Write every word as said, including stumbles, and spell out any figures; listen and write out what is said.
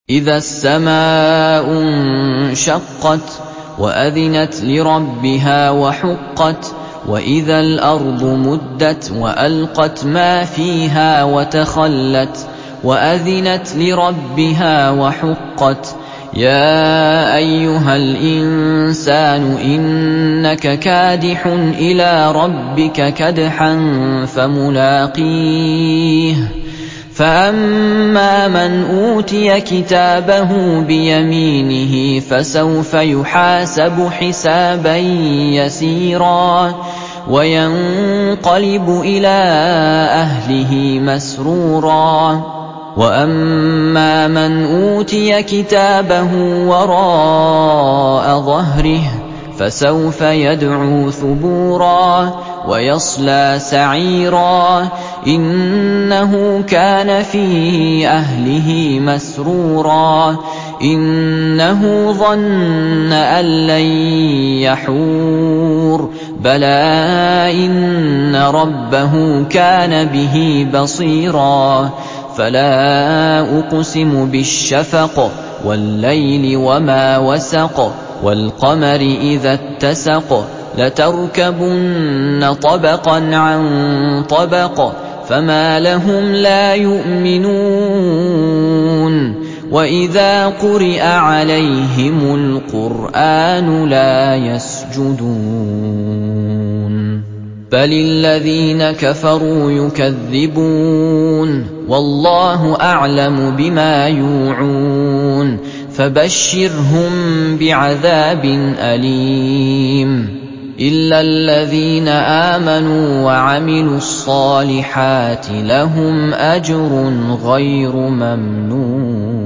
إِذَا السَّمَاءُ انشَقَّتْ وَأَذِنَتْ لِرَبِّهَا وَحُقَّتْ وَإِذَا الْأَرْضُ مُدَّتْ وَأَلْقَتْ مَا فِيهَا وَتَخَلَّتْ وَأَذِنَتْ لِرَبِّهَا وَحُقَّتْ يَا أَيُّهَا الْإِنسَانُ إِنَّكَ كَادِحٌ إِلَىٰ رَبِّكَ كَدْحًا فَمُلَاقِيهِ فَأَمَّا مَنْ أُوتِيَ كِتَابَهُ بِيَمِينِهِ فَسَوْفَ يُحَاسَبُ حِسَابًا يَسِيرًا وَيَنقَلِبُ إِلَىٰ أَهْلِهِ مَسْرُورًا وَأَمَّا مَنْ أُوتِيَ كِتَابَهُ وَرَاءَ ظَهْرِهِ فَسَوْفَ يَدْعُو ثُبُورًا وَيَصْلَىٰ سَعِيرًا إِنَّهُ كَانَ فِي أَهْلِهِ مَسْرُورًا إِنَّهُ ظَنَّ أَن لَّن يَحُورَ بَلَىٰ إِنَّ رَبَّهُ كَانَ بِهِ بَصِيرًا فَلَا أُقْسِمُ بِالشَّفَقِ وَاللَّيْلِ وَمَا وَسَقَ وَالْقَمَرِ إِذَا اتَّسَقَ لَتَرْكَبُنَّ طَبَقًا عَن طَبَقٍ فَمَا لَهُمْ لَا يُؤْمِنُونَ وَإِذَا قُرِئَ عَلَيْهِمُ الْقُرْآنُ لَا يَسْجُدُونَ بَلِ الَّذِينَ كَفَرُوا يُكَذِّبُونَ وَاللَّهُ أَعْلَمُ بِمَا يُوعُونَ فَبَشِّرْهُم بِعَذَابٍ أَلِيمٍ إِلَّا الَّذِينَ آمَنُوا وَعَمِلُوا الصَّالِحَاتِ لَهُمْ أَجْرٌ غَيْرُ مَمْنُونٍ